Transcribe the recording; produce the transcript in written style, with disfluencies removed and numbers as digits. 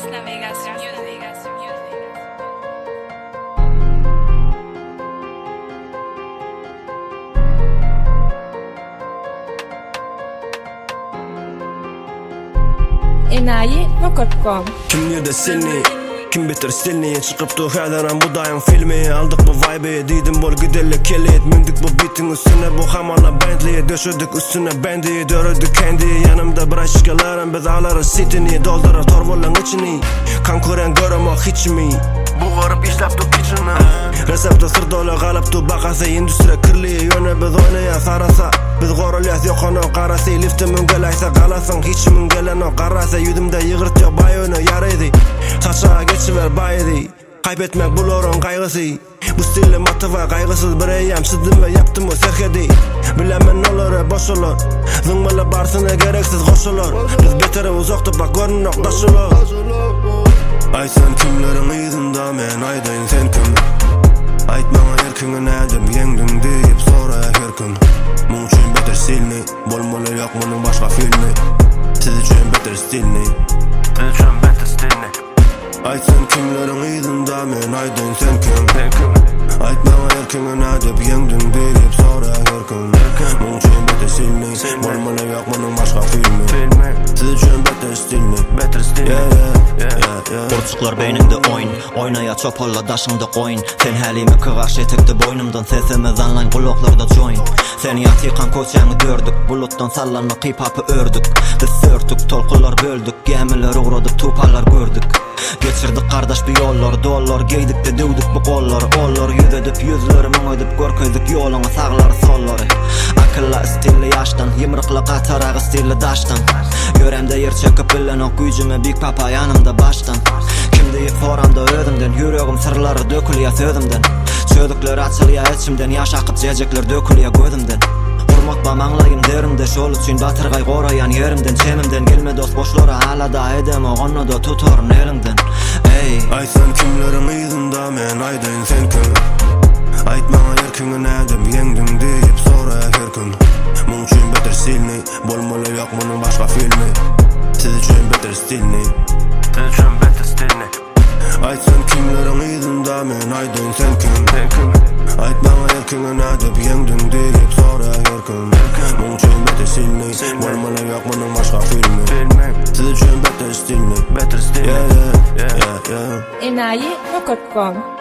Enayi.com Kim yerde seni, kim bitir seni. Çıkıp duhadan bu dayın filmi. Aldık bu vibe'i, dedim bol giderle kelit. Mindik bu bitin üstüne, bu hamana Bentley'e döşüdük üstüne bendiyi. Dörüdük kendi yanımda bıraşkalarım. Biz alarız sitini, doldurur torvolun içini. Konkuren görüm o hiç mi? Bu garip işleptuk içine. Resepte sır dolu kalıptu bakası. Endüstri kirli yöne biz oynaya sarasa. Biz goruluyaz yok onu karası. Liftimin gelaysa kalasın. Hiçimin gelen o karasa. Yüdümde yığırt yok bay önü yarıydı. Saçağa geçiver baydı. Kaybetmek bulurun kaygısı. Bu stili motiva kaygısız bir eyyam. Sizdim ve yaptım o serkedi. Bilemen olur boş olur. Zıngmalı barsına gereksiz koşulur. Biz beteri uzaktık bak görünük taşılır. Ay sen kimlerin iyidin men aydayın sen kim? Aytmana erkinin edim yengdim deyip sonra her gün. Mun üçün beter silni, bolmalı yok bunun başka filmi. Siz üçün beter stilni, siz üçün beter stilni. Ay sen kimlerin iyidin men aydayın sen kim? Aytmana erkinin edim yengdim deyip sonra her gün. Mun üçün beter silni, bolmalı yok bunun başka filmi. Siz üçün beter stilni, beter stilni. Borçuklar beyninde oyun, oynaya çopalla daşında koyun. Sen halimi kıvaş etekti boynumdan, sesimiz anlayın kulaklarda join. Seni yatikan koçyanı gördük, buluttan sallanma hip-hop'ı ördük. Biz sörtük, tolkular böldük, gemiler uğradık, tupallar gördük. Geçirdik kardeş bir yollar, dollar giydik de dövdük bu kollar. Ollar yüzedip yüzlerimi ödüp görküydük yolunu sağları solları. Akılla istilli yaştan, yımrıkla qatarağı istilli daştan. Yöremde yer çekip bilen o gücüme Big Papa yanımda baştan. Kim deyip foramda ödümden, yüreğim sırları dökülüyor sözümden. Çödükler açılıyor içimden, yaş akıp cecekler dökülüyor gözümden. Urmak bamanlayım derimde, şol üçün batırgay korayan yerimden. Çemimden gelme dost boşlara, hala da edem oğanna da tutarım elinden. Ay sen kimlerin iyidin men aydayın sen kim? Aytmana erkinin edim yengdim deyip sonra her gün. Mun üçün beter silni, bolmalı yok bunun başka filmi. Siz üçün beter stilni, siz üçün beter stilni. Ay sen kimlerin iyidin men aydayın sen kim? Aytmana erkinin edim yengdim deyip sonra her gün. Mun üçün beter silni, bolmalı yok bunun başka filmi. Siz üçün beter stilni, beter stilni. Enayi.com